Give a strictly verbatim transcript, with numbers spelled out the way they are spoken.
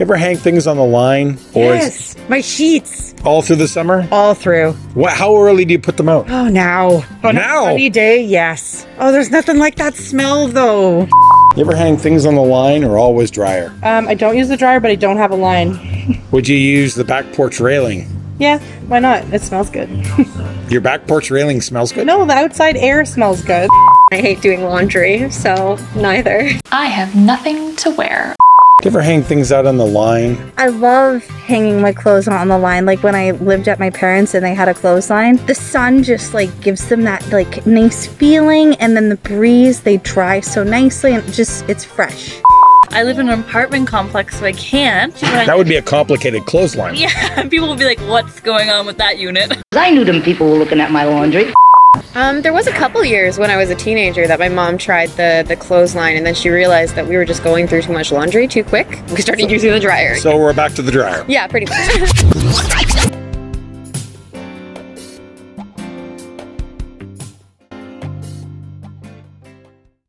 ever hang things on the line? Or Yes, my sheets. all through the summer? All through. What? How early do you put them out? Oh, now. On Now? a sunny day, yes. Oh, there's nothing like that smell, though. You ever hang things on the line or always dryer? Um, I don't use the dryer, but I don't have a line. Would you use the back porch railing? Yeah, why not? It smells good. Your back porch railing smells good? No, the outside air smells good. I hate doing laundry, so neither. I have nothing to wear. Do you ever hang things out on the line? I love hanging my clothes on the line. Like when I lived at my parents and they had a clothesline, the sun just like gives them that like nice feeling, and then the breeze, they dry so nicely, and just it's fresh. I live in an apartment complex, so I can't. That would be a complicated clothesline. Yeah, people will be like, what's going on with that unit? I knew them people were looking at my laundry. Um, there was a couple years when I was a teenager that my mom tried the, the clothesline, and then she realized that we were just going through too much laundry too quick. We started using the dryer. So we're back to the dryer. Yeah, pretty much.